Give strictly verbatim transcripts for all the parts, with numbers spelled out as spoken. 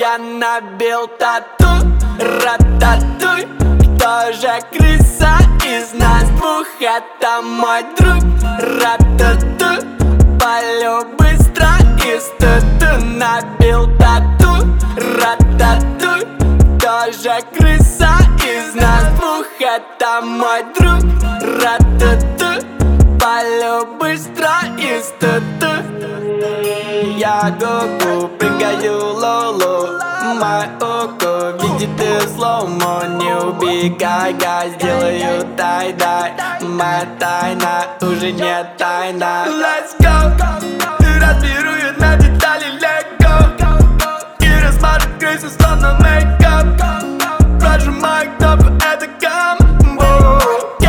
Я набил тату, рататуй. Кто же крыса из нас двух? Это мой друг, рататуй. Палю быстро из тату. Набил тату, рататуй. Кто же крыса из нас двух? Это мой друг, рататуй. Палю быстро из тату. Я гугу, прыгаю лоло. Мой око видит и слоумо. Не убегай, гай, сделаю тай-дай. Моя тайна уже не тайна. Let's go. Разберу ее на детали легко. И размажу крысу словно мейкап. Прожимаю кнопку, это камбо.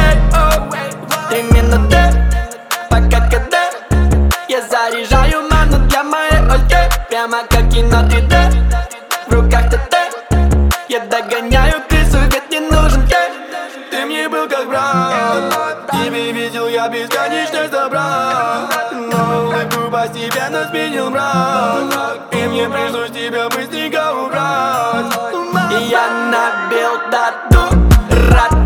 Именно ты, пока когда я заряжаю ману для моей ульты. Прямо как кино три дэ, в руках ТТ. Я догоняю крысу, ведь не нужен ты. Ты мне был как брат, тебе видел я бесконечность добра. Но улыбку постепенно сменил мрак, и мне пришлось тебя быстренько убрать. Я набил тату, рад.